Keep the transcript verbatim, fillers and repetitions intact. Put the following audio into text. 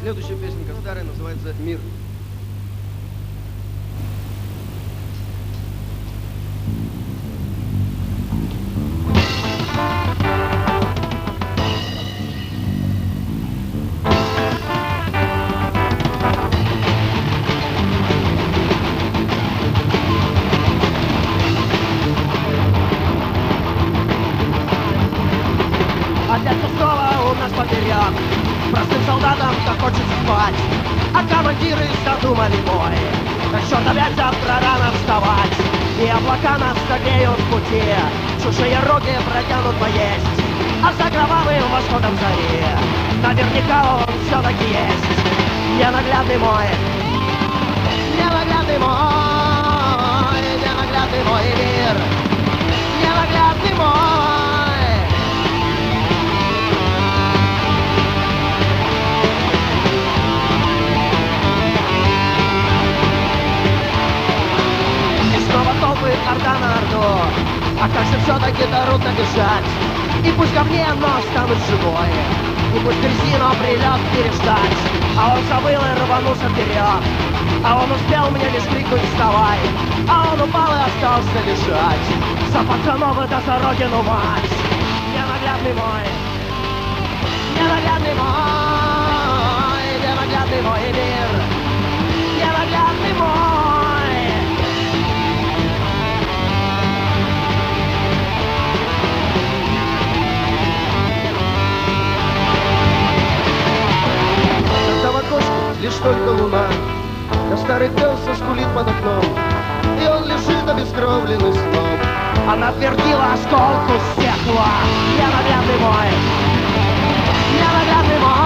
Следующая песенка старая, называется «Мир». Опять снова у нас поперек, простым солдатам так хочется спать, а командиры задумали бой. Так черт, опять завтра рано вставать, и облака нас согреют в пути, чужие руки протянут поесть, а за кровавым восходом зари наверняка он все-таки есть. Ненаглядный мой, ненаглядный мой, ненаглядный мой мир, ненаглядный мой. Толпы орда на орду, а как же все-таки трудно бежать. И пусть ко мне, но станут живой, и пусть грязи, но прилет переждать. А он забыл и рванулся вперед, а он успел мне лишь крикнуть «вставай», а он упал и остался лежать. За пацанов это за родину мать. Ненаглядный мой, ненаглядный мой, ненаглядный мой мир, ненаглядный мой. Лишь только луна, да старый пес заскулит под окном, и он лежит обескровленный сном. Она твердила осколку стекла. Ненаглядный мой, ненаглядный мой.